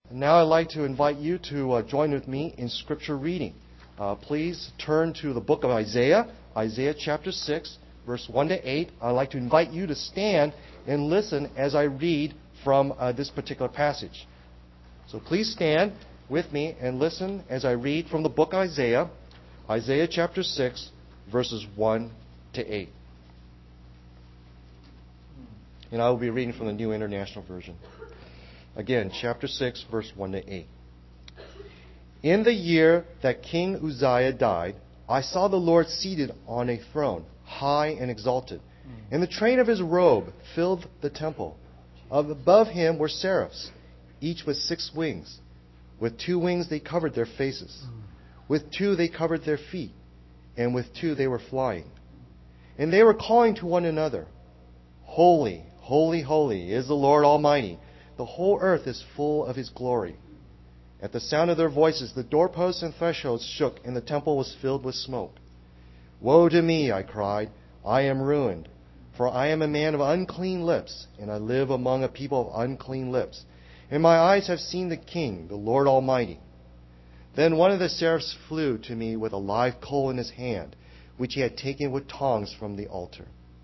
Now I'd like to invite you to join with me in Scripture reading. Please turn to the book of Isaiah, Isaiah chapter 6, verse 1 to 8. I'd like to invite you to stand and listen as I read from this particular passage. So please stand with me and listen as I read from the book of Isaiah, Isaiah chapter 6, verses 1 to 8. And I will be reading from the New International Version. Again, chapter 6, verse 1 to 8. In the year that King Uzziah died, I saw the Lord seated on a throne, high and exalted, and the train of his robe filled the temple. Above him were seraphs, each with 6 wings. With 2 wings they covered their faces. With 2 they covered their feet, and with 2 they were flying. And they were calling to one another, Holy, holy, holy is the Lord Almighty. The whole earth is full of His glory. At the sound of their voices, the doorposts and thresholds shook, and the temple was filled with smoke. Woe to me, I cried, I am ruined, for I am a man of unclean lips, and I live among a people of unclean lips. And my eyes have seen the King, the Lord Almighty. Then one of the seraphs flew to me with a live coal in his hand, which he had taken with tongs from the altar.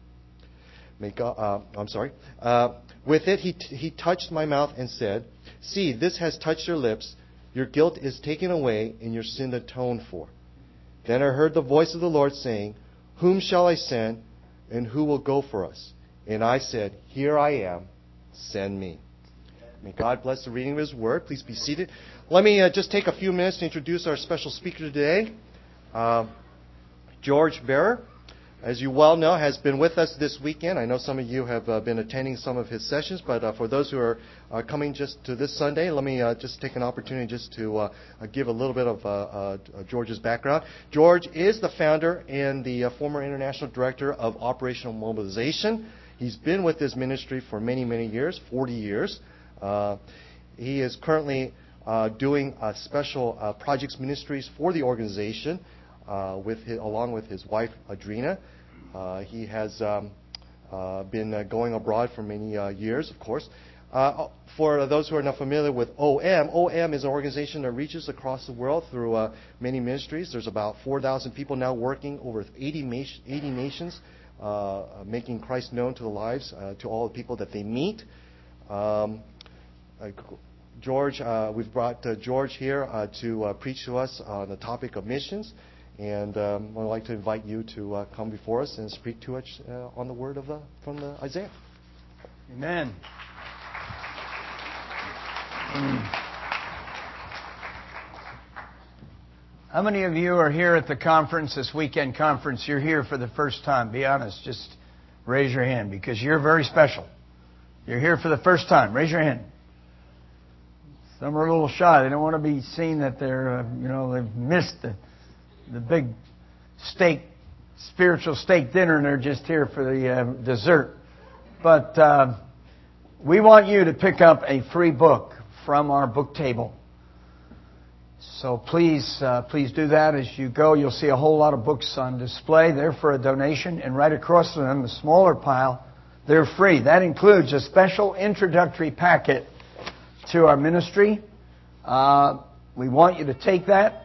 With it he touched my mouth and said, See, this has touched your lips. Your guilt is taken away and your sin atoned for. Then I heard the voice of the Lord saying, Whom shall I send, and who will go for us? And I said, Here I am, send me. May God bless the reading of His Word. Please be seated. Let me just take a few minutes to introduce our special speaker today, George Bearer. As you well know, has been with us this weekend. I know some of you have been attending some of his sessions, but for those who are coming just to this Sunday, let me just take an opportunity just to give a little bit of George's background. George is the founder and the former international director of Operational Mobilization. He's been with this ministry for many, many years, 40 years. He is currently doing special projects ministries for the organization along with his wife, Adrina. He has been going abroad for many years, of course. For those who are not familiar with OM is an organization that reaches across the world through many ministries. There's about 4,000 people now working over 80 nations, making Christ known to the lives, to all the people that they meet. George, we've brought George here to preach to us on the topic of missions. And I'd like to invite you to come before us and speak to us on the word from Isaiah. Amen. How many of you are here at the conference, this weekend conference? You're here for the first time. Be honest. Just raise your hand because you're very special. You're here for the first time. Raise your hand. Some are a little shy. They don't want to be seen that they're, they've missed the big spiritual steak dinner, and they're just here for the dessert. But we want you to pick up a free book from our book table. So please do that. As you go, you'll see a whole lot of books on display. They're for a donation, and right across from them, the smaller pile, they're free. That includes a special introductory packet to our ministry. We want you to take that.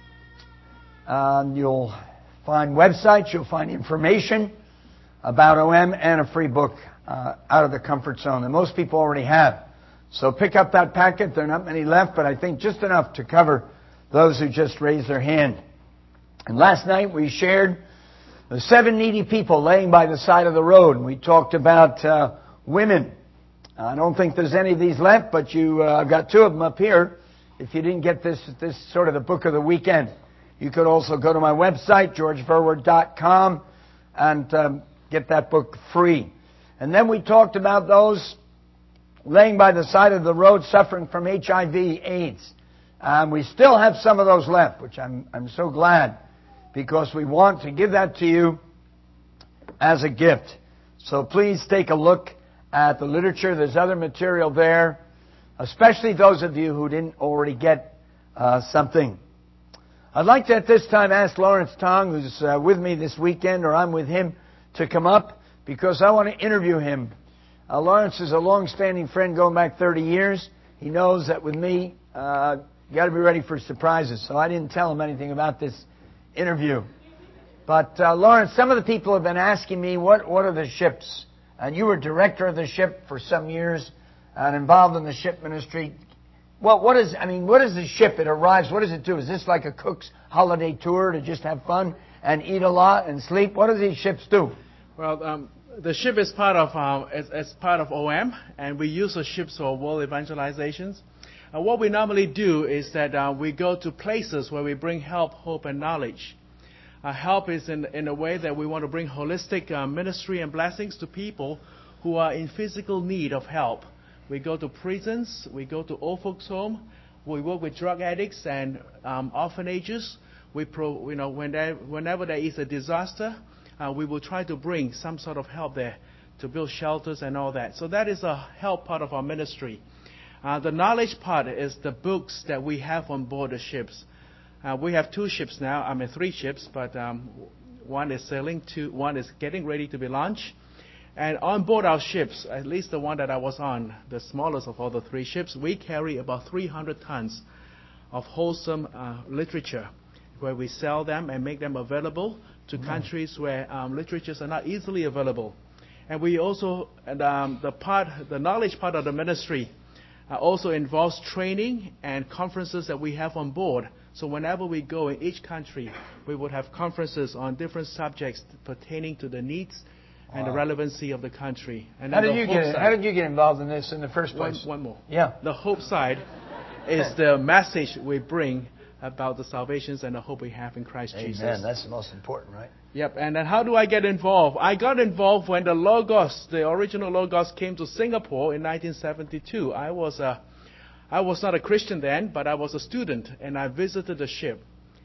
You'll find websites, you'll find information about OM and a free book out of the comfort zone that most people already have. So pick up that packet. There are not many left, but I think just enough to cover those who just raised their hand. And last night we shared the 7 needy people laying by the side of the road. And we talked about women. I don't think there's any of these left, but I've got 2 of them up here. If you didn't get this sort of the book of the weekend. You could also go to my website, georgeverwer.com, and get that book free. And then we talked about those laying by the side of the road suffering from HIV/AIDS. We still have some of those left, which I'm so glad, because we want to give that to you as a gift. So please take a look at the literature. There's other material there, especially those of you who didn't already get something. I'd like to at this time ask Lawrence Tong, who's with me this weekend, or I'm with him, to come up because I want to interview him. Lawrence is a long-standing friend going back 30 years. he knows that with me, you got to be ready for surprises. So I didn't tell him anything about this interview. But Lawrence, some of the people have been asking me, what are the ships? And you were director of the ship for some years and involved in the ship ministry. Well, what is the ship? It arrives. What does it do? Is this like a cook's holiday tour to just have fun and eat a lot and sleep? What do these ships do? Well, the ship is part of OM, and we use the ships for world evangelizations. What we normally do is that we go to places where we bring help, hope, and knowledge. Help is in a way that we want to bring holistic ministry and blessings to people who are in physical need of help. We go to prisons, we go to old folks' home, we work with drug addicts and orphanages. Whenever there is a disaster, we will try to bring some sort of help there to build shelters and all that. So that is a help part of our ministry. The knowledge part is the books that we have on board the ships. We have 2 ships now, 3 ships, but one is sailing, one is getting ready to be launched. And on board our ships, at least the one that I was on, the smallest of all the 3 ships, we carry about 300 tons of wholesome literature, where we sell them and make them available to countries where literatures are not easily available. And we also, the knowledge part of the ministry also involves training and conferences that we have on board. So whenever we go in each country, we would have conferences on different subjects pertaining to the needs and the relevancy of the country. And how did you get involved in this in the first place? One more. Yeah. The hope side is the message we bring about the salvations and the hope we have in Christ Jesus. Amen. That's the most important, right? Yep. And then how do I get involved? I got involved when the original Logos came to Singapore in 1972. I was not a Christian then, but I was a student, and I visited the ship.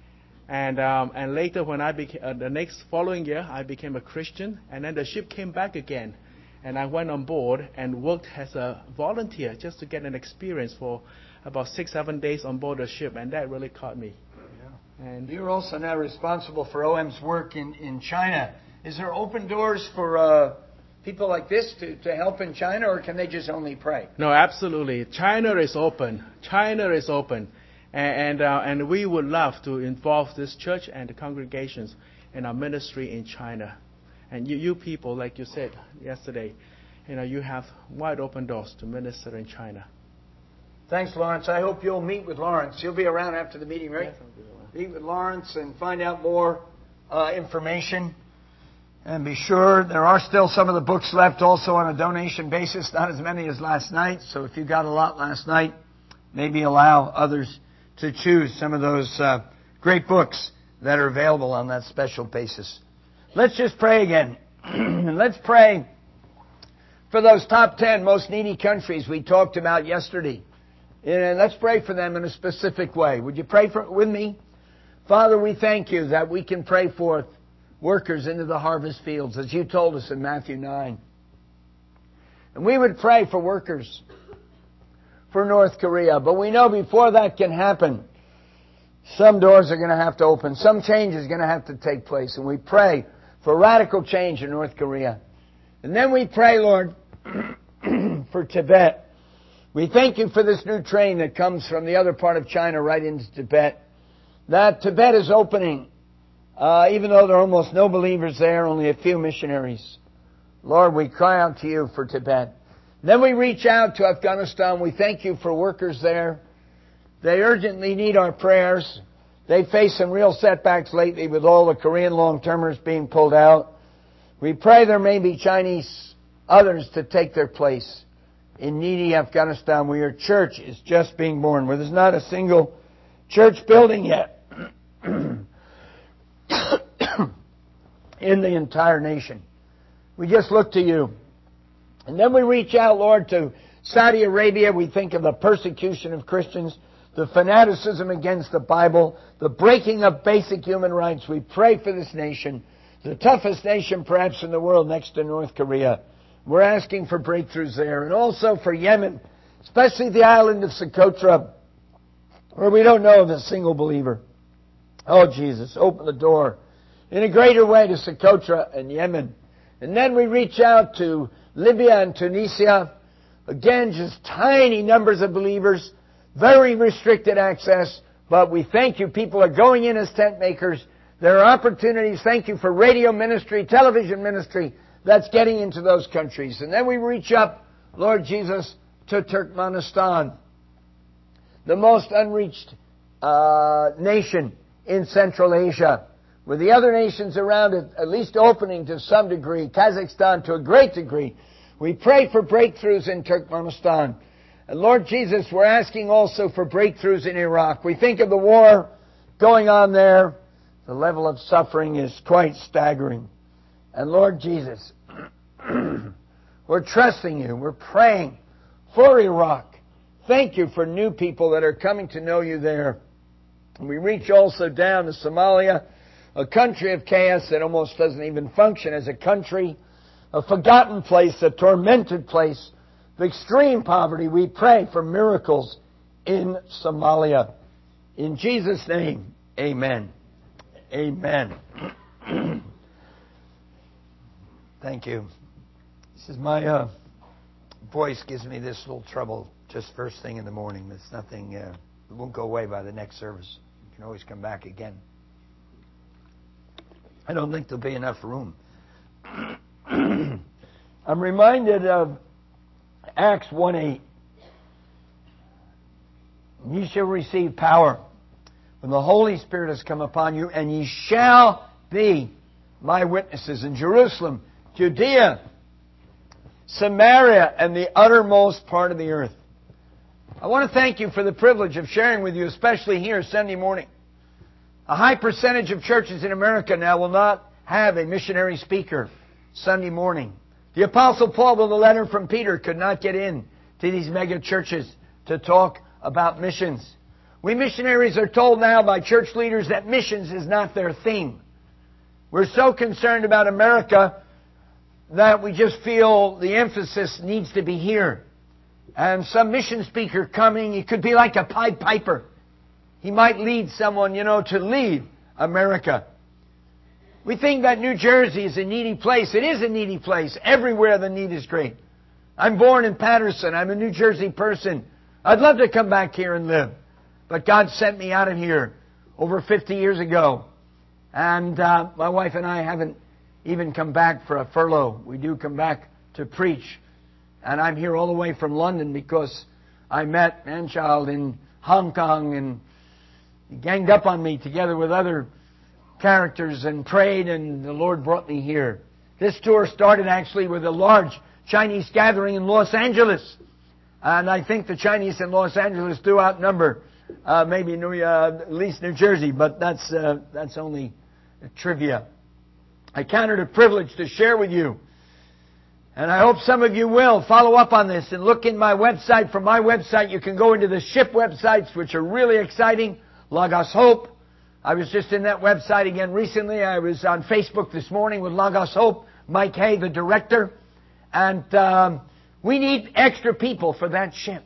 And later, when I became the following year, I became a Christian, and then the ship came back again, and I went on board and worked as a volunteer just to get an experience for about 6-7 days on board the ship, and that really caught me. Yeah. And you're also now responsible for OM's work in China. Is there open doors for people like this to help in China, or can they just only pray? No, absolutely. China is open. China is open. And we would love to involve this church and the congregations in our ministry in China. And you people, like you said yesterday, you have wide open doors to minister in China. Thanks, Lawrence. I hope you'll meet with Lawrence. You'll be around after the meeting, right? Yes, I'll be around. Meet with Lawrence and find out more information. And be sure there are still some of the books left also on a donation basis, not as many as last night. So if you got a lot last night, maybe allow others to choose some of those great books that are available on that special basis. Let's just pray again. Let's pray for those top 10 most needy countries we talked about yesterday. And let's pray for them in a specific way. Would you pray with me? Father, we thank you that we can pray forth workers into the harvest fields, as you told us in Matthew 9. And we would pray for workers for North Korea. But we know before that can happen, some doors are going to have to open. Some change is going to have to take place. And we pray for radical change in North Korea. And then we pray, Lord, for Tibet. We thank you for this new train that comes from the other part of China right into Tibet. That Tibet is opening, even though there are almost no believers there, only a few missionaries. Lord, we cry out to you for Tibet. Then we reach out to Afghanistan. We thank you for workers there. They urgently need our prayers. They face some real setbacks lately with all the Korean long-termers being pulled out. We pray there may be Chinese others to take their place in needy Afghanistan, where your church is just being born, where there's not a single church building yet in the entire nation. We just look to you. And then we reach out, Lord, to Saudi Arabia. We think of the persecution of Christians, the fanaticism against the Bible, the breaking of basic human rights. We pray for this nation, the toughest nation perhaps in the world next to North Korea. We're asking for breakthroughs there. And also for Yemen, especially the island of Socotra, where we don't know of a single believer. Oh, Jesus, open the door in a greater way to Socotra and Yemen. And then we reach out to Libya and Tunisia, Again, just tiny numbers of believers, very restricted access, but we thank you. People are going in as tent makers. There are opportunities. Thank you for radio ministry, television ministry that's getting into those countries. And then we reach up, Lord Jesus, to Turkmenistan, the most unreached nation in Central Asia, with the other nations around it at least opening to some degree, Kazakhstan to a great degree. We pray for breakthroughs in Turkmenistan. And Lord Jesus, we're asking also for breakthroughs in Iraq. We think of the war going on there. The level of suffering is quite staggering. And Lord Jesus, we're trusting you. We're praying for Iraq. Thank you for new people that are coming to know you there. And we reach also down to Somalia, a country of chaos that almost doesn't even function as a country, a forgotten place, a tormented place, of extreme poverty. We pray for miracles in Somalia. In Jesus' name, amen. Amen. Thank you. This is my voice gives me this little trouble just first thing in the morning. It's nothing, it won't go away by the next service. You can always come back again. I don't think there'll be enough room. I'm reminded of Acts 1:8. Ye shall receive power when the Holy Spirit has come upon you, and ye shall be my witnesses in Jerusalem, Judea, Samaria, and the uttermost part of the earth. I want to thank you for the privilege of sharing with you, especially here Sunday morning. A high percentage of churches in America now will not have a missionary speaker Sunday morning. The Apostle Paul, with a letter from Peter, could not get in to these mega churches to talk about missions. We missionaries are told now by church leaders that missions is not their theme. We're so concerned about America that we just feel the emphasis needs to be here. And some mission speaker coming, he could be like a Pied Piper. He might lead someone, to leave America. We think that New Jersey is a needy place. It is a needy place. Everywhere the need is great. I'm born in Patterson. I'm a New Jersey person. I'd love to come back here and live. But God sent me out of here over 50 years ago. And my wife and I haven't even come back for a furlough. We do come back to preach. And I'm here all the way from London because I met Manchild in Hong Kong, and he ganged up on me together with other characters and prayed, and the Lord brought me here. This tour started actually with a large Chinese gathering in Los Angeles. And I think the Chinese in Los Angeles do outnumber maybe at least New Jersey, but that's only trivia. I count it a privilege to share with you. And I hope some of you will follow up on this and look in my website. From my website, you can go into the ship websites, which are really exciting. Logos Hope. I was just in that website again recently. I was on Facebook this morning with Logos Hope. Mike Hay, the director. And we need extra people for that ship.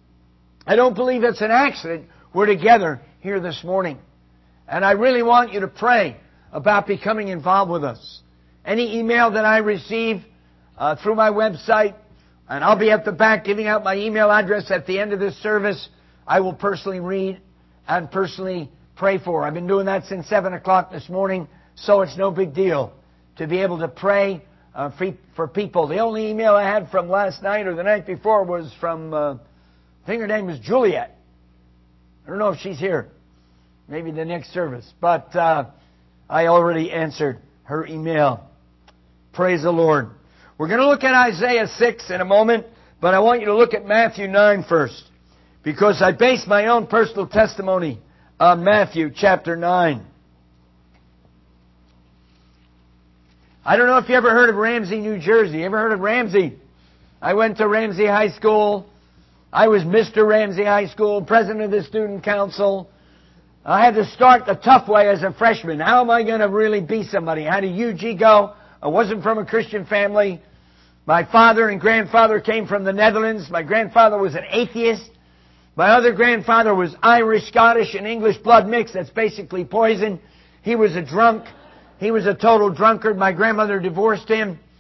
I don't believe it's an accident we're together here this morning. And I really want you to pray about becoming involved with us. Any email that I receive through my website, and I'll be at the back giving out my email address at the end of this service, I will personally read and personally pray for. I've been doing that since 7 o'clock this morning, so it's no big deal to be able to pray for people. The only email I had from last night or the night before was from, I think her name was Juliet. I don't know if she's here. Maybe the next service. But I already answered her email. Praise the Lord. We're going to look at Isaiah 6 in a moment, but I want you to look at Matthew 9 first, because I base my own personal testimony on Matthew chapter 9. I don't know if you ever heard of Ramsey, New Jersey. Ever heard of Ramsey? I went to Ramsey High School. I was Mr. Ramsey High School, president of the student council. I had to start the tough way as a freshman. How am I going to really be somebody? I had a huge ego. I wasn't from a Christian family. My father and grandfather came from the Netherlands. My grandfather was an atheist. My other grandfather was Irish, Scottish, and English blood mixed. That's basically poison. He was a drunk. He was a total drunkard. My grandmother divorced him.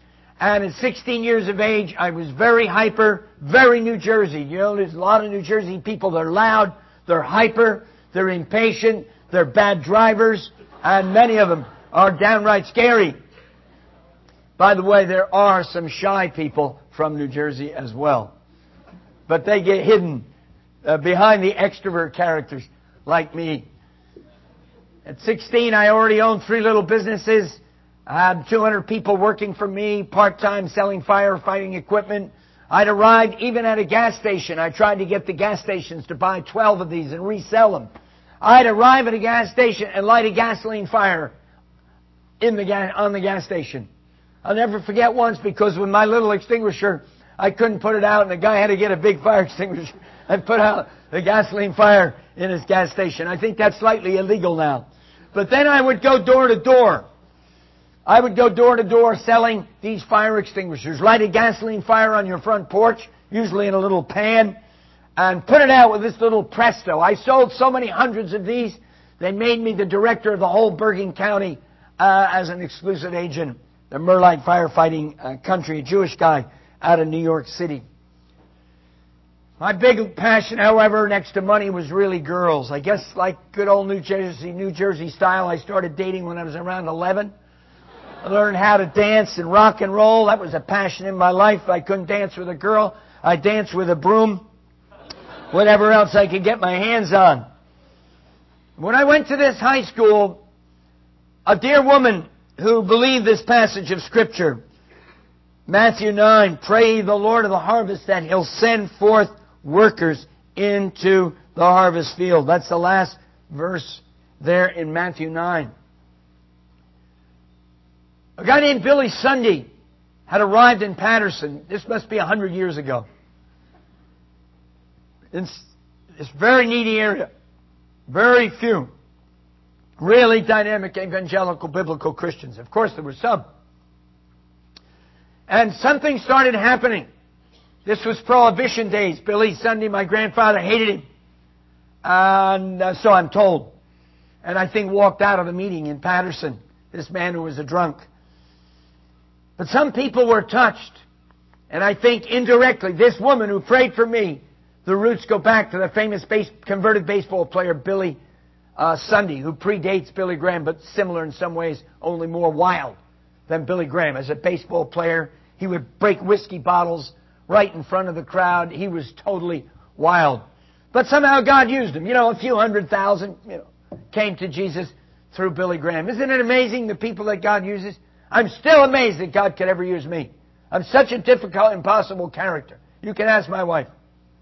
And at 16 years of age, I was very hyper, very New Jersey. You know, there's a lot of New Jersey people. They're loud, they're hyper, they're impatient, they're bad drivers, and many of them are downright scary. By the way, there are some shy people from New Jersey as well. But they get hidden behind the extrovert characters like me. At 16, I already owned 3 little businesses. I had 200 people working for me, part-time, selling firefighting equipment. I'd arrived even at a gas station. I tried to get the gas stations to buy 12 of these and resell them. I'd arrive at a gas station and light a gasoline fire on the gas station. I'll never forget once, because with my little extinguisher, I couldn't put it out, and the guy had to get a big fire extinguisher and put out the gasoline fire in his gas station. I think that's slightly illegal now. But then I would go door to door. I would go door to door selling these fire extinguishers. Light a gasoline fire on your front porch, usually in a little pan, and put it out with this little Presto. I sold so many hundreds of these, they made me the director of the whole Bergen County as an exclusive agent. The Merlite Firefighting Country, a Jewish guy out of New York City. My big passion, however, next to money, was really girls. I guess like good old New Jersey style, I started dating when I was around 11. I learned how to dance and rock and roll. That was a passion in my life. I couldn't dance with a girl. I danced with a broom. Whatever else I could get my hands on. When I went to this high school, a dear woman who believed this passage of Scripture, Matthew 9, pray the Lord of the harvest that He'll send forth workers into the harvest field. That's the last verse there in Matthew 9. A guy named Billy Sunday had arrived in Patterson. This must be 100 years ago. In this very needy area. Very few really dynamic evangelical biblical Christians. Of course, there were some. And something started happening. This was Prohibition days. Billy Sunday, my grandfather, hated him. And so I'm told. And I think walked out of the meeting in Patterson. This man who was a drunk. But some people were touched. And I think indirectly, this woman who prayed for me, the roots go back to the famous converted baseball player Billy Sunday, who predates Billy Graham, but similar in some ways, only more wild than Billy Graham. As a baseball player, he would break whiskey bottles right in front of the crowd. He was totally wild. But somehow God used him. You know, a few 100,000, came to Jesus through Billy Graham. Isn't it amazing the people that God uses? I'm still amazed that God could ever use me. I'm such a difficult, impossible character. You can ask my wife.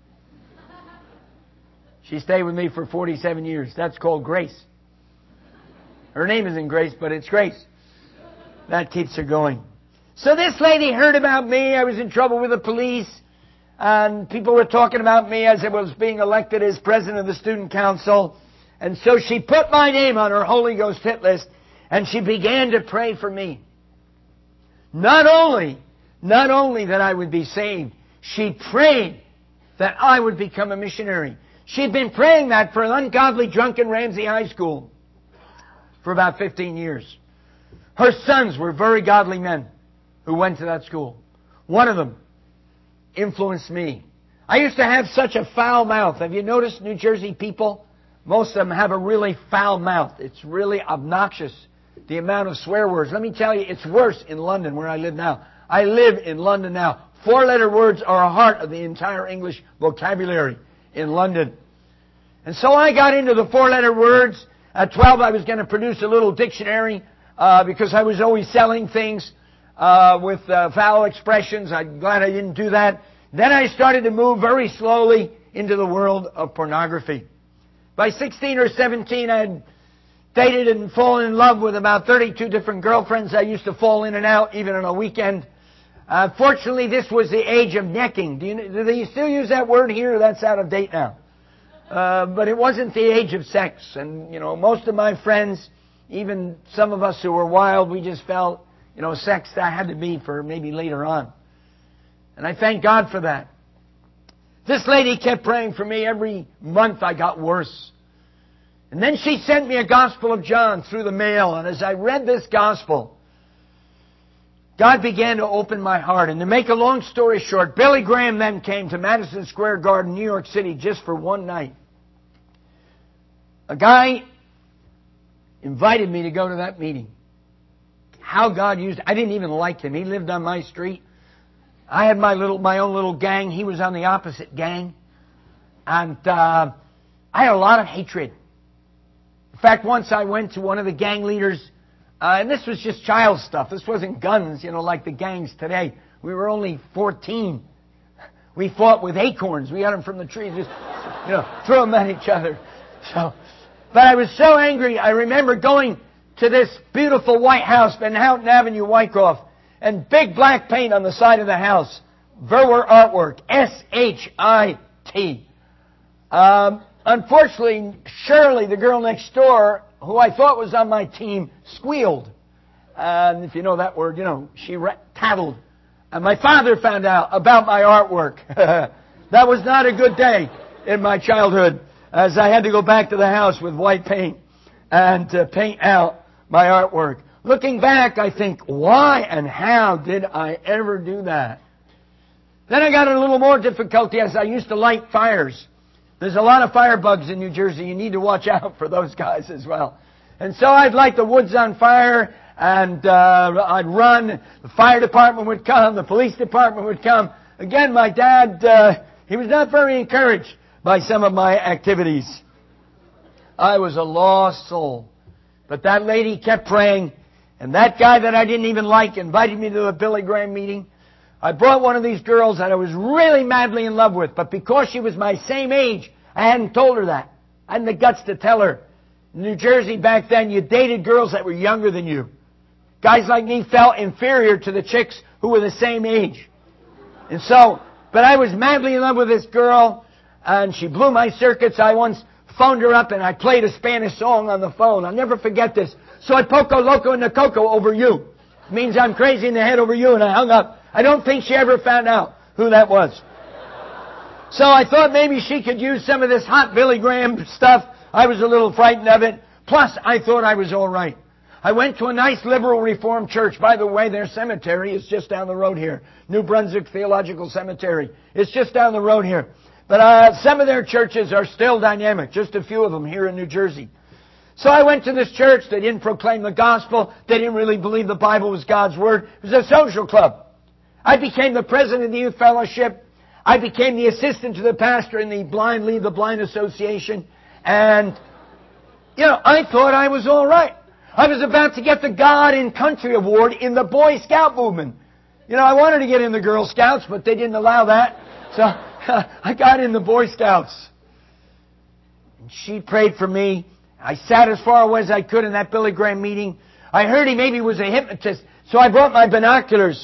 She stayed with me for 47 years. That's called grace. Her name isn't Grace, but it's Grace. That keeps her going. So this lady heard about me. I was in trouble with the police. And people were talking about me as I was being elected as president of the student council. And so she put my name on her Holy Ghost hit list. And she began to pray for me. Not only that I would be saved, she prayed that I would become a missionary. She'd been praying that for an ungodly drunk in Ramsey High School for about 15 years. Her sons were very godly men who went to that school. One of them influenced me. I used to have such a foul mouth. Have you noticed New Jersey people? Most of them have a really foul mouth. It's really obnoxious, the amount of swear words. Let me tell you, it's worse in London, where I live now. I live in London now. 4-letter words are a heart of the entire English vocabulary in London. And so I got into the 4-letter words. At 12, I was going to produce a little dictionary because I was always selling things with foul expressions. I'm glad I didn't do that. Then I started to move very slowly into the world of pornography. By 16 or 17, I had dated and fallen in love with about 32 different girlfriends. I used to fall in and out, even on a weekend. Fortunately, this was the age of necking. Do they still use that word here? That's out of date now. But it wasn't the age of sex. And, most of my friends, even some of us who were wild, we just felt, sex that had to be for maybe later on. And I thank God for that. This lady kept praying for me. Every month I got worse. And then she sent me a Gospel of John through the mail. And as I read this Gospel, God began to open my heart. And to make a long story short, Billy Graham then came to Madison Square Garden, New York City, just for one night. A guy invited me to go to that meeting. How God used... I didn't even like him. He lived on my street. I had my own little gang. He was on the opposite gang. And I had a lot of hatred. In fact, once I went to one of the gang leaders... and this was just child stuff. This wasn't guns, like the gangs today. We were only 14. We fought with acorns. We got them from the trees, just, throw them at each other. But I was so angry. I remember going to this beautiful white house, Manhattan Avenue, Wyckoff, and big black paint on the side of the house. Verwer Artwork, S-H-I-T. Unfortunately, Shirley, the girl next door, who I thought was on my team, squealed. And if you know that word, she tattled. And my father found out about my artwork. That was not a good day in my childhood, as I had to go back to the house with white paint and paint out my artwork. Looking back, I think, why and how did I ever do that? Then I got in a little more difficulty as I used to light fires. There's a lot of firebugs in New Jersey. You need to watch out for those guys as well. And so I'd light the woods on fire, and I'd run. The fire department would come. The police department would come. Again, my dad, he was not very encouraged by some of my activities. I was a lost soul. But that lady kept praying, and that guy that I didn't even like invited me to a Billy Graham meeting. I brought one of these girls that I was really madly in love with, but because she was my same age, I hadn't told her that. I hadn't the guts to tell her. In New Jersey back then, you dated girls that were younger than you. Guys like me felt inferior to the chicks who were the same age. And so, but I was madly in love with this girl, and she blew my circuits. I once phoned her up, and I played a Spanish song on the phone. I'll never forget this. Soy poco loco in the coco over you. It means I'm crazy in the head over you, and I hung up. I don't think she ever found out who that was. So I thought maybe she could use some of this hot Billy Graham stuff. I was a little frightened of it. Plus, I thought I was all right. I went to a nice liberal Reformed church. By the way, their cemetery is just down the road here. New Brunswick Theological Cemetery. It's just down the road here. But some of their churches are still dynamic. Just a few of them here in New Jersey. So I went to this church. They didn't proclaim the gospel. They didn't really believe the Bible was God's Word. It was a social club. I became the president of the youth fellowship. I became the assistant to the pastor in the Blind Lead the Blind Association. And, I thought I was all right. I was about to get the God and Country Award in the Boy Scout movement. I wanted to get in the Girl Scouts, but they didn't allow that. So I got in the Boy Scouts. And she prayed for me. I sat as far away as I could in that Billy Graham meeting. I heard he maybe was a hypnotist, so I brought my binoculars.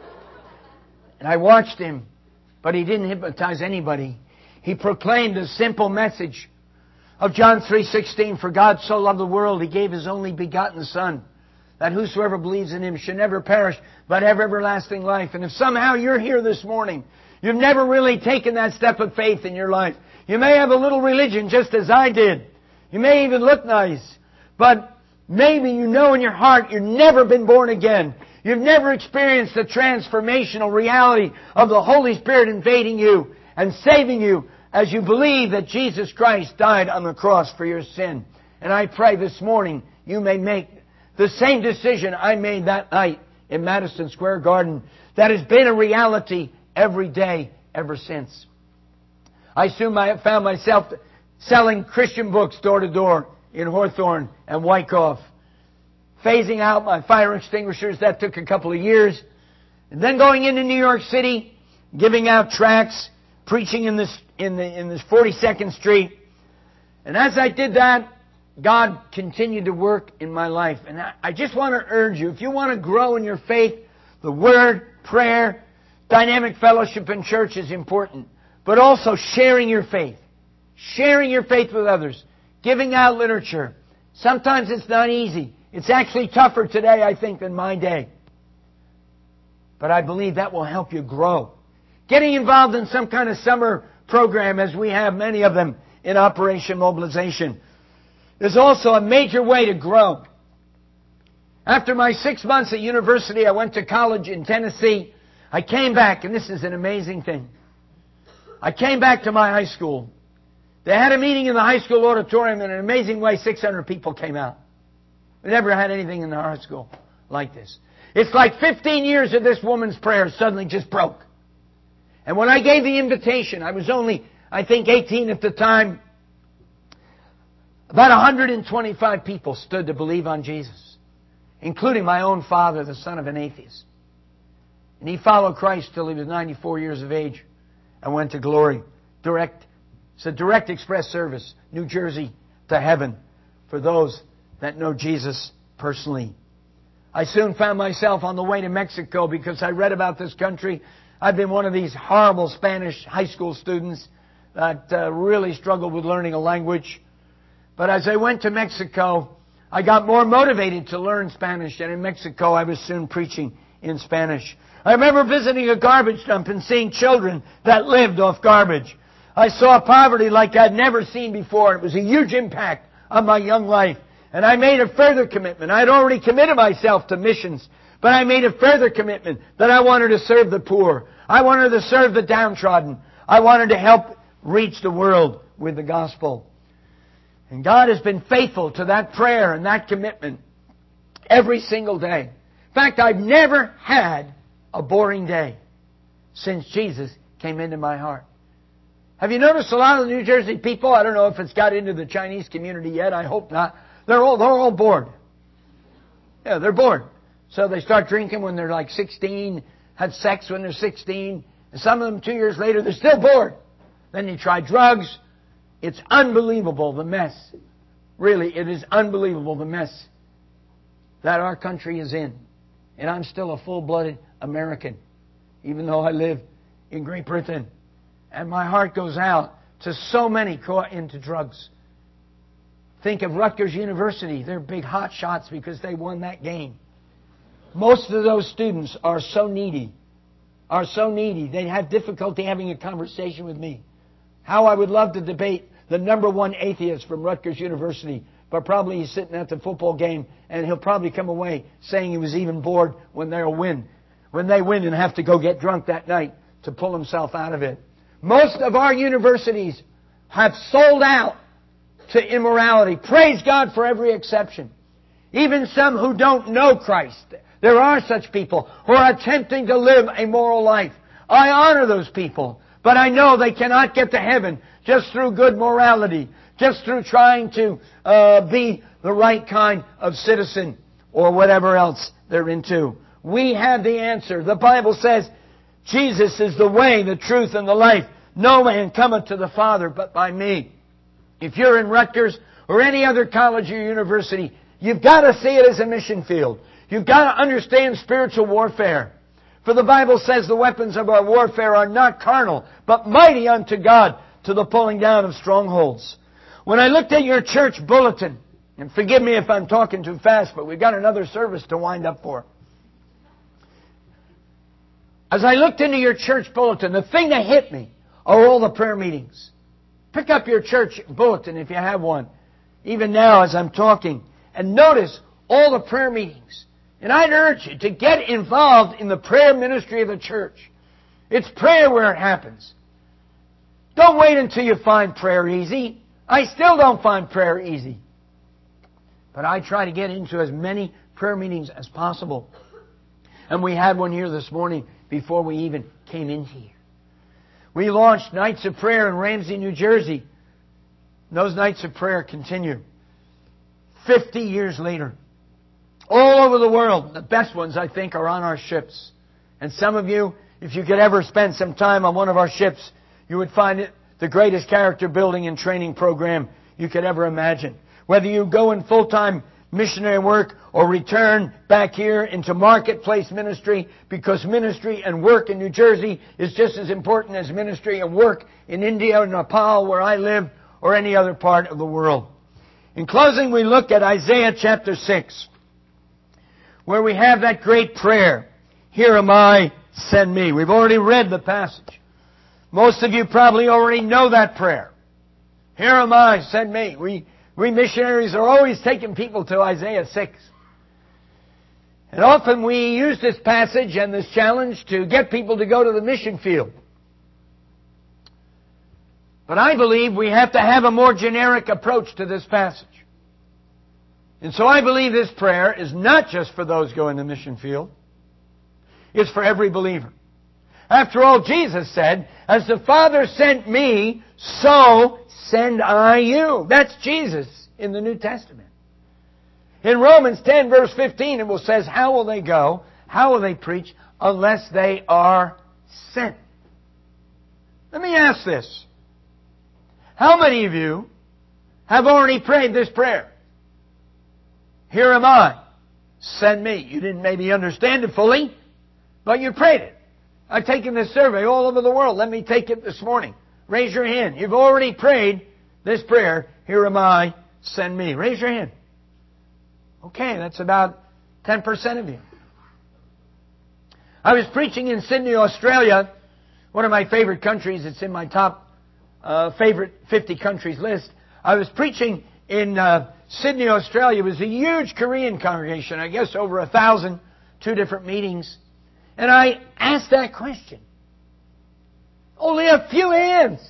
And I watched him, but he didn't hypnotize anybody. He proclaimed a simple message of John 3:16, "For God so loved the world, He gave His only begotten Son, that whosoever believes in Him should never perish, but have everlasting life." And if somehow you're here this morning, you've never really taken that step of faith in your life. You may have a little religion just as I did. You may even look nice, but maybe you know in your heart you've never been born again. You've never experienced the transformational reality of the Holy Spirit invading you and saving you as you believe that Jesus Christ died on the cross for your sin. And I pray this morning you may make the same decision I made that night in Madison Square Garden that has been a reality every day ever since. I soon found myself selling Christian books door to door in Hawthorne and Wyckoff. Phasing out my fire extinguishers, that took a couple of years. And then going into New York City, giving out tracts, preaching in this 42nd Street. And as I did that, God continued to work in my life. And I just want to urge you, if you want to grow in your faith, the Word, prayer, dynamic fellowship in church is important. But also sharing your faith. Sharing your faith with others. Giving out literature. Sometimes it's not easy. It's actually tougher today, I think, than my day. But I believe that will help you grow. Getting involved in some kind of summer program, as we have many of them in Operation Mobilization, is also a major way to grow. After my 6 months at university, I went to college in Tennessee. I came back, and this is an amazing thing. I came back to my high school. They had a meeting in the high school auditorium, and in an amazing way, 600 people came out. We never had anything in our high school like this. It's like 15 years of this woman's prayers suddenly just broke. And when I gave the invitation, I was only, I think, 18 at the time. About 125 people stood to believe on Jesus, including my own father, the son of an atheist. And he followed Christ till he was 94 years of age and went to glory. It's a direct express service, New Jersey to heaven, for those that know Jesus personally. I soon found myself on the way to Mexico because I read about this country. I've been one of these horrible Spanish high school students that really struggled with learning a language. But as I went to Mexico, I got more motivated to learn Spanish, and in Mexico I was soon preaching in Spanish. I remember visiting a garbage dump and seeing children that lived off garbage. I saw poverty like I'd never seen before. It was a huge impact on my young life. And I made a further commitment. I had already committed myself to missions, but I made a further commitment that I wanted to serve the poor. I wanted to serve the downtrodden. I wanted to help reach the world with the gospel. And God has been faithful to that prayer and that commitment every single day. In fact, I've never had a boring day since Jesus came into my heart. Have you noticed a lot of the New Jersey people? I don't know if it's got into the Chinese community yet. I hope not. They're all bored. Yeah, they're bored. So they start drinking when they're like 16, have sex when they're 16, and some of them 2 years later, they're still bored. Then they try drugs. It's unbelievable, the mess. Really, it is unbelievable, the mess that our country is in. And I'm still a full-blooded American, even though I live in Great Britain. And my heart goes out to so many caught into drugs. Think of Rutgers University. They're big hot shots because they won that game. Most of those students are so needy. They have difficulty having a conversation with me. How I would love to debate the number one atheist from Rutgers University. But probably he's sitting at the football game and he'll probably come away saying he was even bored when they win. When they win and have to go get drunk that night to pull himself out of it. Most of our universities have sold out to immorality. Praise God for every exception. Even some who don't know Christ. There are such people who are attempting to live a moral life. I honor those people. But I know they cannot get to heaven just through good morality. Just through trying to be the right kind of citizen or whatever else they're into. We have the answer. The Bible says, Jesus is the way, the truth, and the life. No man cometh to the Father but by me. If you're in Rutgers or any other college or university, you've got to see it as a mission field. You've got to understand spiritual warfare. For the Bible says the weapons of our warfare are not carnal, but mighty unto God to the pulling down of strongholds. When I looked at your church bulletin, and forgive me if I'm talking too fast, but we've got another service to wind up for. As I looked into your church bulletin, the thing that hit me are all the prayer meetings. Pick up your church bulletin if you have one, even now as I'm talking, and notice all the prayer meetings. And I'd urge you to get involved in the prayer ministry of the church. It's prayer where it happens. Don't wait until you find prayer easy. I still don't find prayer easy. But I try to get into as many prayer meetings as possible. And we had one here this morning before we even came in here. We launched Nights of Prayer in Ramsey, New Jersey. Those Nights of Prayer continue 50 years later. All over the world, the best ones, I think, are on our ships. And some of you, if you could ever spend some time on one of our ships, you would find it the greatest character building and training program you could ever imagine. Whether you go in full-time missionary work or return back here into marketplace ministry, because ministry and work in New Jersey is just as important as ministry and work in India or Nepal, where I live, or any other part of the world. In closing, we look at Isaiah chapter 6, where we have that great prayer, "Here am I, send me." We've already read the passage. Most of you probably already know that prayer. "Here am I, send me." We missionaries are always taking people to Isaiah 6. And often we use this passage and this challenge to get people to go to the mission field. But I believe we have to have a more generic approach to this passage. And so I believe this prayer is not just for those going to the mission field. It's for every believer. After all, Jesus said, "As the Father sent me, so send I you." That's Jesus in the New Testament. In Romans 10 verse 15 it will says, "How will they go? How will they preach unless they are sent?" Let me ask this. How many of you have already prayed this prayer? "Here am I, send me." You didn't maybe understand it fully, but you prayed it. I've taken this survey all over the world. Let me take it this morning. Raise your hand. You've already prayed this prayer, "Here am I, send me." Raise your hand. Okay, that's about 10% of you. I was preaching in Sydney, Australia, one of my favorite countries. It's in my top favorite 50 countries list. I was preaching in Sydney, Australia. It was a huge Korean congregation, I guess over 1,000, 2 different meetings. And I asked that question. Only a few hands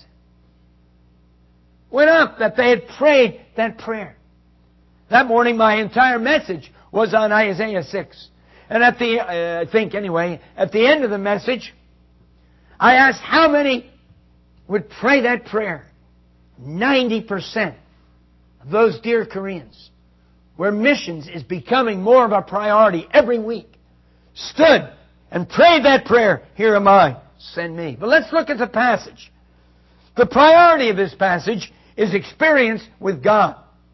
went up that they had prayed that prayer. That morning my entire message was on Isaiah 6. And at the end of the message, I asked how many would pray that prayer. 90% of those dear Koreans, where missions is becoming more of a priority every week, stood and prayed that prayer, "Here am I, send me." But let's look at the passage. The priority of this passage is experience with God.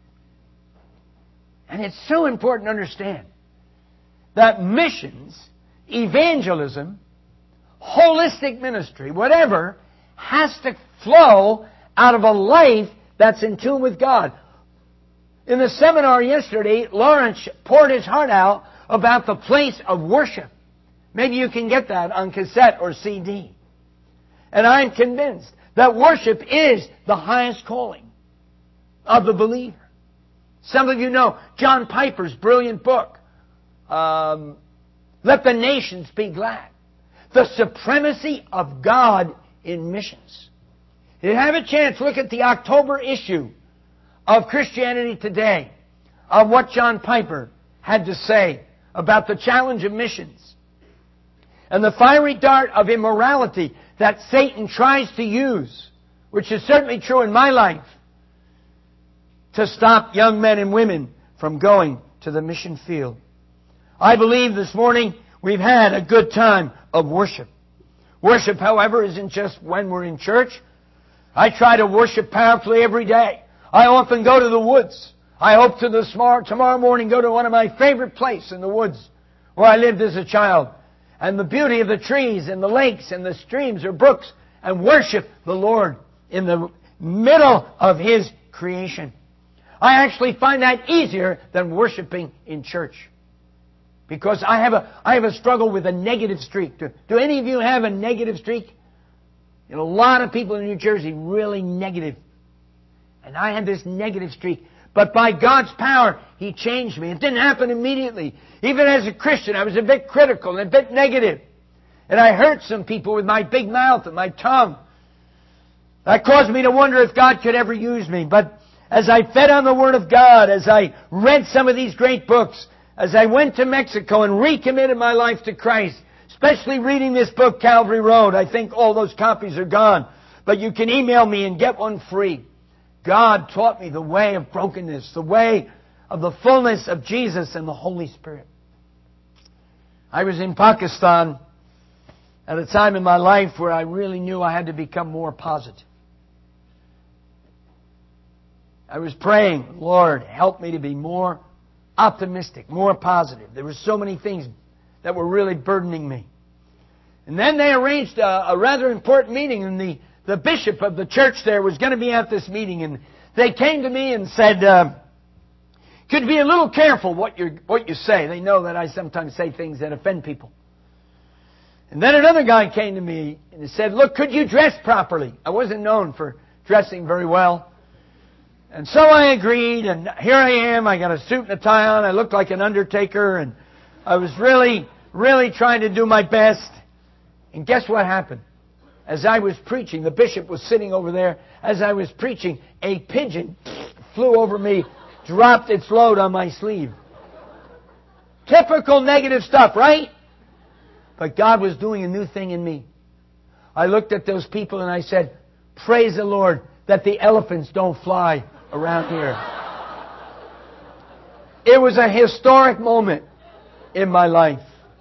And it's so important to understand that missions, evangelism, holistic ministry, whatever, has to flow out of a life that's in tune with God. In the seminar yesterday, Lawrence poured his heart out about the place of worship. Maybe you can get that on cassette or CD. And I'm convinced that worship is the highest calling of the believer. Some of you know John Piper's brilliant book, "Let the Nations Be Glad." The supremacy of God in missions. If you have a chance, look at the October issue of Christianity Today, of what John Piper had to say about the challenge of missions and the fiery dart of immorality that Satan tries to use, which is certainly true in my life, to stop young men and women from going to the mission field. I believe this morning we've had a good time of worship. Worship, however, isn't just when we're in church. I try to worship powerfully every day. I often go to the woods. I hope to tomorrow morning go to one of my favorite places in the woods where I lived as a child. And the beauty of the trees and the lakes and the streams or brooks, and worship the Lord in the middle of His creation. I actually find that easier than worshiping in church. Because I have a struggle with a negative streak. Do any of you have a negative streak? You know, a lot of people in New Jersey really negative. And I had this negative streak. But by God's power, He changed me. It didn't happen immediately. Even as a Christian, I was a bit critical and a bit negative. And I hurt some people with my big mouth and my tongue. That caused me to wonder if God could ever use me. But as I fed on the Word of God, as I read some of these great books, as I went to Mexico and recommitted my life to Christ, especially reading this book, Calvary Road, I think all those copies are gone. But you can email me and get one free. God taught me the way of brokenness, the way of the fullness of Jesus and the Holy Spirit. I was in Pakistan at a time in my life where I really knew I had to become more positive. I was praying, "Lord, help me to be more optimistic, more positive." There were so many things that were really burdening me. And then they arranged a rather important meeting, and the bishop of the church there was going to be at this meeting. And they came to me and said, "Could you be a little careful what you say?" They know that I sometimes say things that offend people. And then another guy came to me and he said, "Look, could you dress properly?" I wasn't known for dressing very well. And so I agreed, and here I am. I got a suit and a tie on. I look like an undertaker, and I was really, really trying to do my best. And guess what happened? As I was preaching, the bishop was sitting over there. As I was preaching, a pigeon flew over me, dropped its load on my sleeve. Typical negative stuff, right? But God was doing a new thing in me. I looked at those people and I said, praise the Lord that the elephants don't fly around here. It was a historic moment in my life.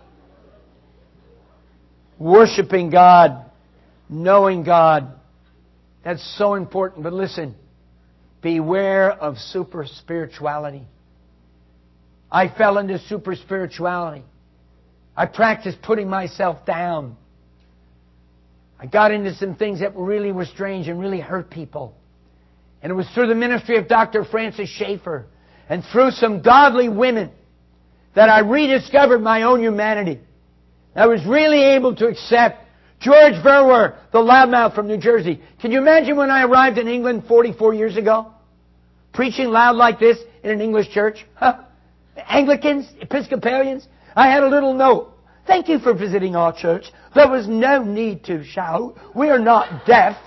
Worshiping God, knowing God, that's so important. But listen, beware of super spirituality. I fell into super spirituality. I practiced putting myself down. I got into some things that really were strange and really hurt people. And it was through the ministry of Dr. Francis Schaeffer and through some godly women that I rediscovered my own humanity. I was really able to accept George Verwer, the loudmouth from New Jersey. Can you imagine when I arrived in England 44 years ago? Preaching loud like this in an English church? Huh? Anglicans? Episcopalians? I had a little note. Thank you for visiting our church. There was no need to shout. We are not deaf.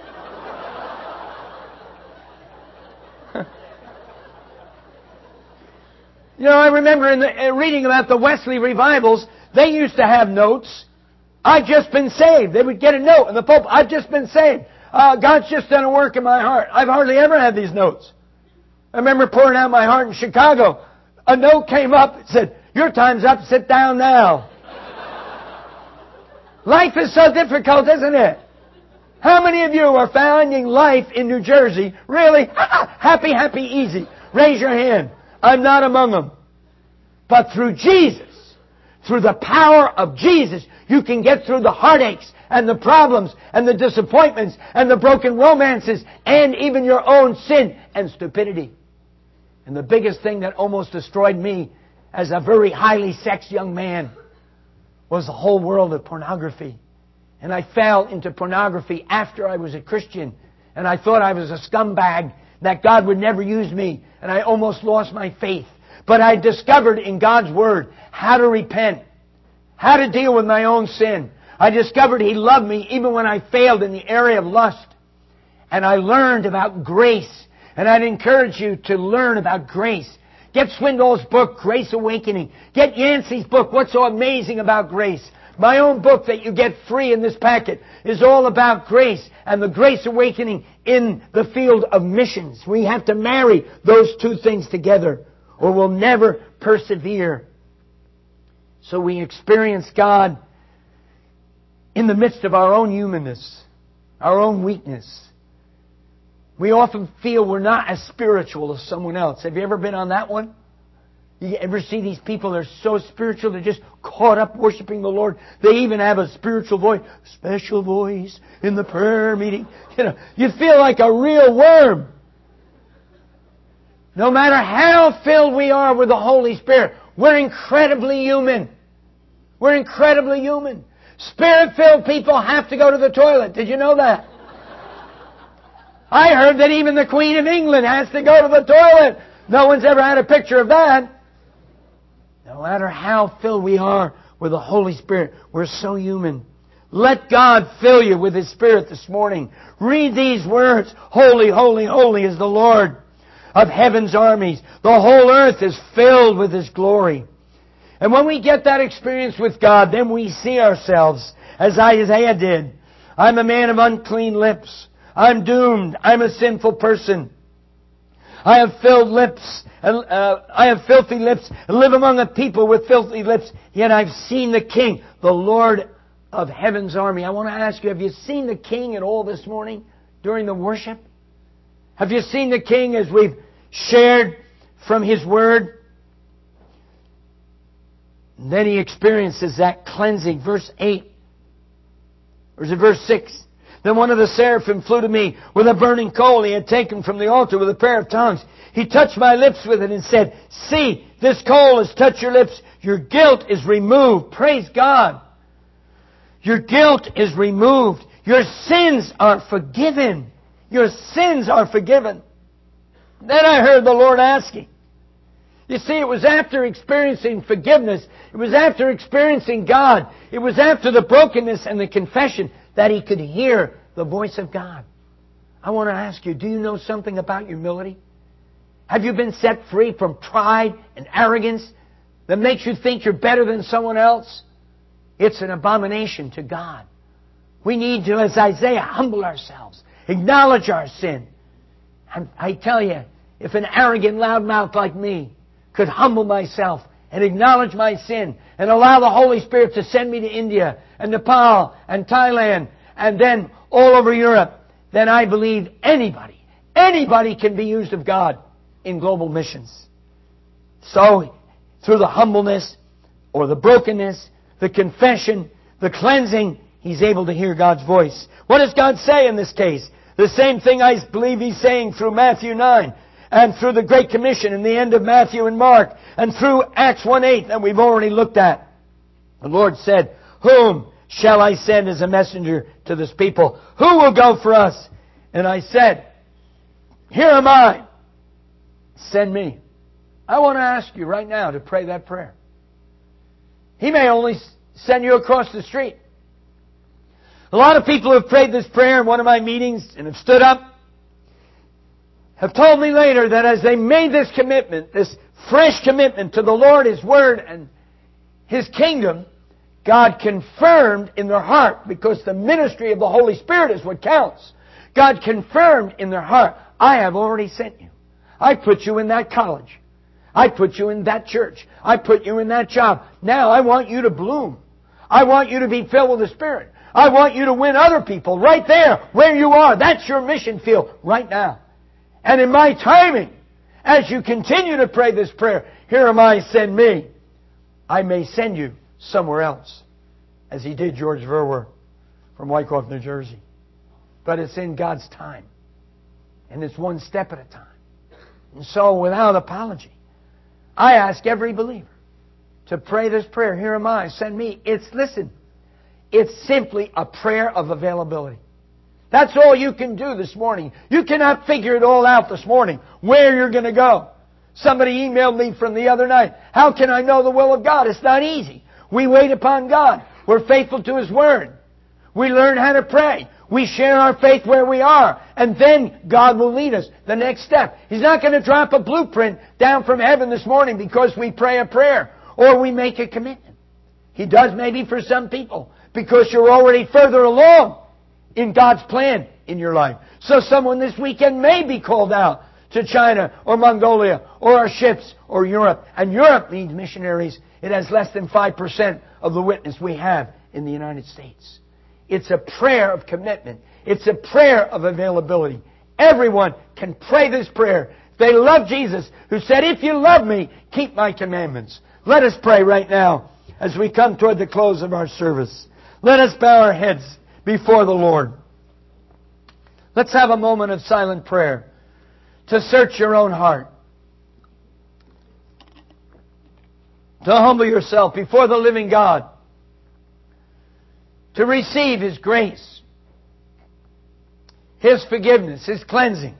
You know, I remember reading about the Wesley revivals, they used to have notes. I've just been saved. They would get a note, and the Pope, I've just been saved. God's just done a work in my heart. I've hardly ever had these notes. I remember pouring out my heart in Chicago. A note came up that said, your time's up, sit down now. Life is so difficult, isn't it? How many of you are finding life in New Jersey really happy, happy, easy? Raise your hand. I'm not among them. But through Jesus, through the power of Jesus, you can get through the heartaches and the problems and the disappointments and the broken romances and even your own sin and stupidity. And the biggest thing that almost destroyed me as a very highly sexed young man was the whole world of pornography. And I fell into pornography after I was a Christian. And I thought I was a scumbag, that God would never use me. And I almost lost my faith. But I discovered in God's Word how to repent, how to deal with my own sin. I discovered He loved me even when I failed in the area of lust. And I learned about grace. And I'd encourage you to learn about grace. Get Swindoll's book, Grace Awakening. Get Yancey's book, What's So Amazing About Grace. My own book that you get free in this packet is all about grace and the Grace Awakening in the field of missions. We have to marry those two things together or we'll never persevere. So we experience God in the midst of our own humanness, our own weakness. We often feel we're not as spiritual as someone else. Have you ever been on that one? You ever see these people that are so spiritual, they're just caught up worshiping the Lord. They even have a spiritual voice, special voice in the prayer meeting. You know, you feel like a real worm. No matter how filled we are with the Holy Spirit, we're incredibly human. We're incredibly human. Spirit-filled people have to go to the toilet. Did you know that? I heard that even the Queen of England has to go to the toilet. No one's ever had a picture of that. No matter how filled we are with the Holy Spirit, we're so human. Let God fill you with His Spirit this morning. Read these words. Holy, holy, holy is the Lord of heaven's armies. The whole earth is filled with His glory. And when we get that experience with God, then we see ourselves as Isaiah did. I'm a man of unclean lips. I'm doomed. I'm a sinful person. I have filthy lips and live among a people with filthy lips. Yet I've seen the King, the Lord of heaven's army. I want to ask you, have you seen the King at all this morning during the worship? Have you seen the King as we've shared from His Word? And then he experiences that cleansing. Verse 8. Or is it verse 6? Then one of the seraphim flew to me with a burning coal he had taken from the altar with a pair of tongs. He touched my lips with it and said, see, this coal has touched your lips. Your guilt is removed. Praise God. Your guilt is removed. Your sins are forgiven. Your sins are forgiven. Then I heard the Lord asking, You see, it was after experiencing forgiveness, it was after experiencing God, it was after the brokenness and the confession that he could hear the voice of God. I want to ask you, do you know something about humility? Have you been set free from pride and arrogance that makes you think you're better than someone else? It's an abomination to God. We need to, as Isaiah, humble ourselves, acknowledge our sin. And I tell you, if an arrogant loudmouth like me could humble myself and acknowledge my sin and allow the Holy Spirit to send me to India and Nepal and Thailand and then all over Europe, then I believe anybody can be used of God in global missions. So, through the humbleness or the brokenness, the confession, the cleansing, he's able to hear God's voice. What does God say in this case? The same thing I believe he's saying through Matthew 9 and through the Great Commission in the end of Matthew and Mark and through Acts 1:8 that we've already looked at. The Lord said, "Whom shall I send as a messenger to this people? Who will go for us?" And I said, "Here am I. Send me." I want to ask you right now to pray that prayer. He may only send you across the street. A lot of people who have prayed this prayer in one of my meetings and have stood up have told me later that as they made this commitment, this fresh commitment to the Lord, His Word, and His kingdom, God confirmed in their heart, because the ministry of the Holy Spirit is what counts. God confirmed in their heart, "I have already sent you. I put you in that college. I put you in that church. I put you in that job. Now I want you to bloom. I want you to be filled with the Spirit. I want you to win other people right there where you are. That's your mission field right now. And in my timing, as you continue to pray this prayer, 'Here am I, send me,' I may send you somewhere else," as He did George Verwer from Wyckoff, New Jersey. But it's in God's time. And it's one step at a time. And so, without apology, I ask every believer to pray this prayer, "Here am I, send me." It's simply a prayer of availability. That's all you can do this morning. You cannot figure it all out this morning, where you're going to go. Somebody emailed me from the other night, "How can I know the will of God?" It's not easy. We wait upon God. We're faithful to His Word. We learn how to pray. We share our faith where we are. And then God will lead us the next step. He's not going to drop a blueprint down from heaven this morning because we pray a prayer or we make a commitment. He does maybe for some people because you're already further along in God's plan in your life. So someone this weekend may be called out to China or Mongolia or our ships or Europe. And Europe needs missionaries. It has less than 5% of the witness we have in the United States. It's a prayer of commitment. It's a prayer of availability. Everyone can pray this prayer. They love Jesus, who said, "If you love me, keep my commandments." Let us pray right now as we come toward the close of our service. Let us bow our heads before the Lord. Let's have a moment of silent prayer to search your own heart, to humble yourself before the living God, to receive His grace, His forgiveness, His cleansing.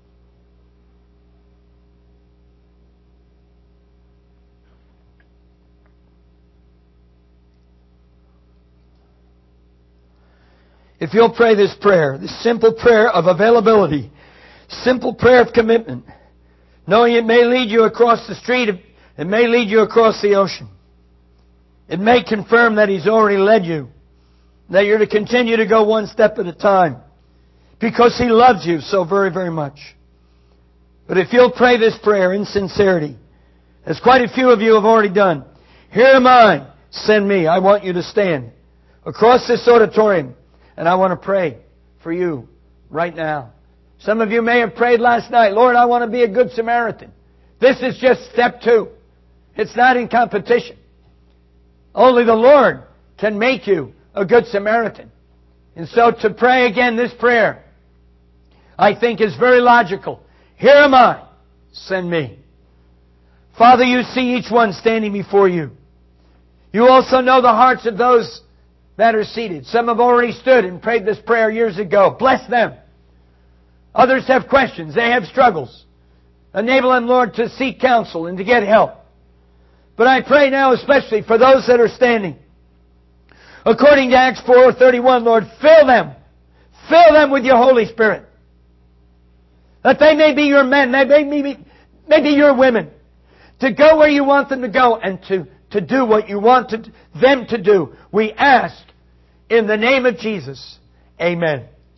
If you'll pray this prayer, this simple prayer of availability, simple prayer of commitment, knowing it may lead you across the street, it may lead you across the ocean. It may confirm that He's already led you, that you're to continue to go one step at a time, because He loves you so very, very much. But if you'll pray this prayer in sincerity, as quite a few of you have already done, "Here am I, send me." I want you to stand across this auditorium, and I want to pray for you right now. Some of you may have prayed last night, "Lord, I want to be a good Samaritan." This is just step 2. It's not in competition. Only the Lord can make you a good Samaritan. And so to pray again this prayer, I think is very logical. "Here am I, send me." Father, you see each one standing before you. You also know the hearts of those that are seated. Some have already stood and prayed this prayer years ago. Bless them. Others have questions. They have struggles. Enable them, Lord, to seek counsel and to get help. But I pray now especially for those that are standing. According to Acts 4:31, Lord, fill them. Fill them with your Holy Spirit. That they may be your men, they may be your women. To go where you want them to go and to do what you want them to do. We ask in the name of Jesus. Amen.